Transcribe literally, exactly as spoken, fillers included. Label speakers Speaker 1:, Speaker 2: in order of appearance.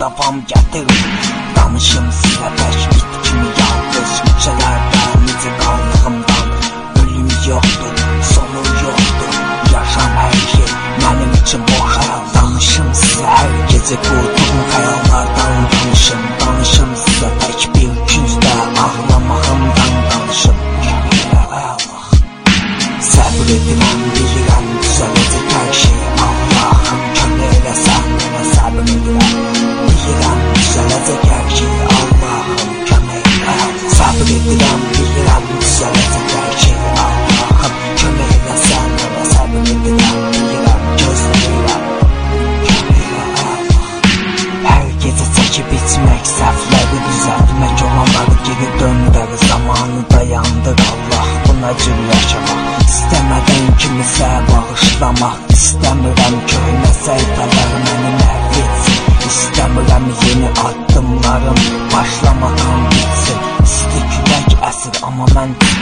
Speaker 1: davam gətirir. Danışım sizə bəş bitkimi yalnız mücələrdən, necə qaldığımdan. Ölüm yoxdur, sonu yoxdur, yaşam hər şey mənim üçün boş xəyal. Danışım sizə hər gecə qurduğum xəyallardan. Danışım, danışım sizə tək bir küncdə ağlamağımdan. Danışım, səbr edirəm, bilirəm, düzələcək hər şey. Allahım, kömək eləsən mənə, səbr edirəm, bilirəm, düzələcək hər şey. Allahım, kömək elə, səbr edirəm, bilirəm, düzələcək hər şey. Allahım, kömək eləsən mənə, səbr edirəm, bilirəm, gözləyirəm, kömək elə. Hər gecə çəkib içmək, səhvləri düzəltmək, olanları geri döndər, zamanı dayandır. Allah, buna cür yaşamaq, İstəmədən kimisə bağışlamaq. İstəmirəm köhnə səhifələr məni məhv etsin. İstəmirəm yeni addımlarım başlamadan bitsin. İsti külək əsir, amma mən